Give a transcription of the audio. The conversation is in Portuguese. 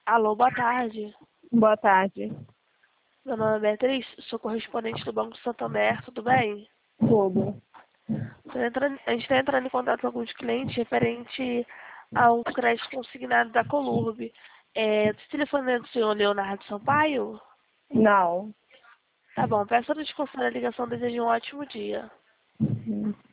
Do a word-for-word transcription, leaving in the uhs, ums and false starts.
Alô, boa tarde. Boa tarde. Meu nome é Beatriz, sou correspondente do Banco Santander, tudo bem? Tudo. Tô entrando- a gente está entrando em contato com alguns clientes referente a um crédito consignado da Colurb. É, esse telefone é do senhor Leonardo Sampaio? Não. Tá bom, peço a desconsiderar a ligação, desejo um ótimo dia. Uhum.